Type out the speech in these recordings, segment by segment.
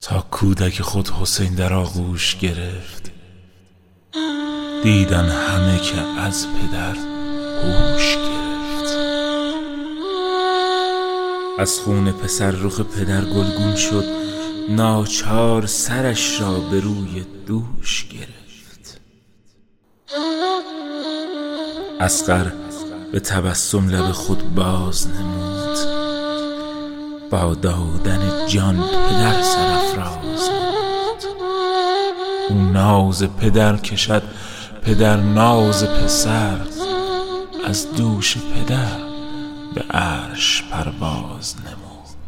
تا کودک خود حسین در آغوش گرفت، دیدن همه که از پدر هوش گرفت. از خون پسر رخ پدر گلگون شد، ناچار سرش را به روی دوش گرفت. اصغر به تبسم لب خود باز نمود، با دادن جان پدر سرافراز نمود. او ناز پدر کشد، پدر ناز پسر، از دوش پدر به عرش پرواز نمود.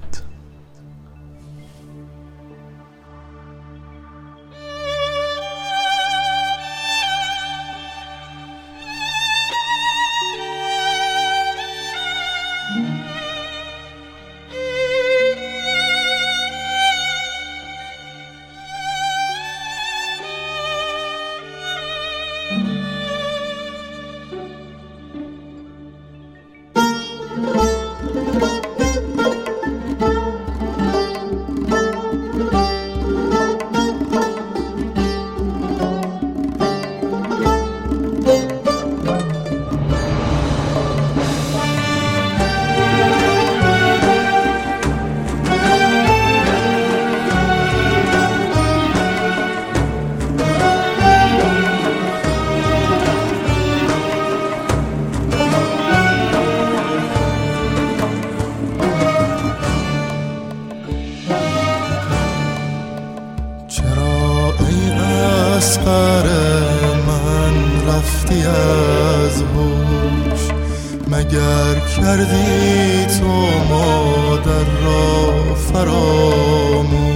اصغر من رفتی از هوش، مگر کردی تو مادر را فراموش؟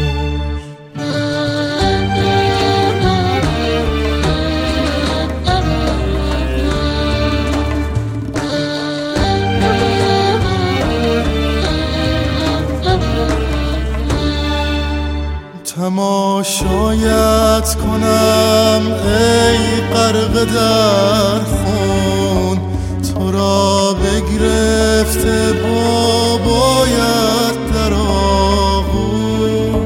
تماشایت کنم ای غرق در خون، تو را بگرفته بابایت در آغوش.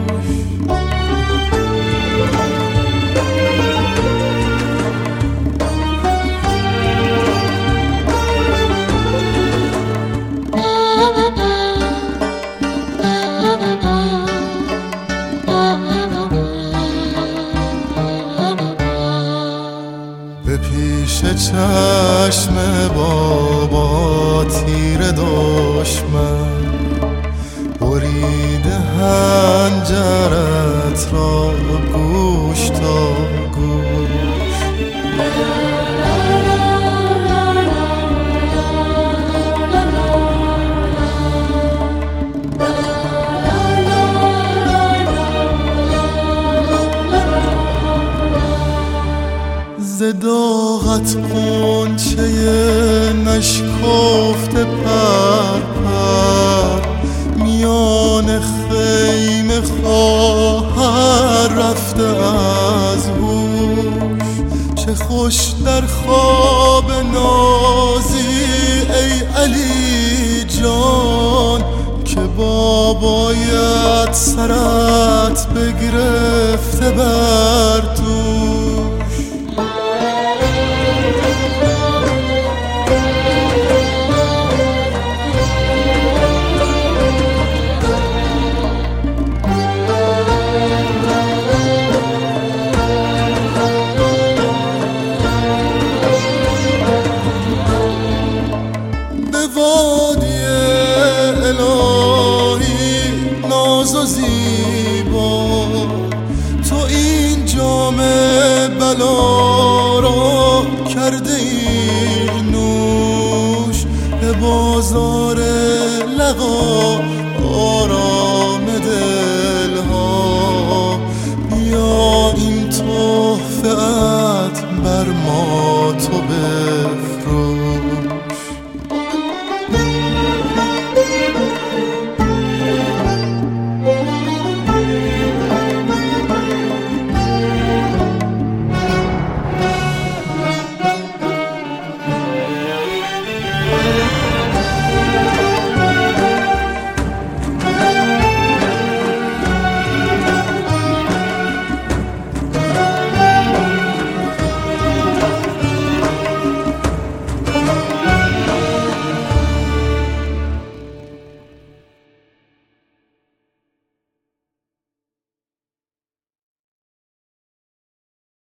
به پیش چشم بابا تیر دشمن، بریده حنجرت را گوش تا گوش. ز داغت غنچه نشکفته پر پر، میان خیمه خواهر رفته از هوش. چه خوش در خواب نازی ای علی جان، که بابایت سرت بگرفته بر دوش. وادی الهی ناز و زیبا،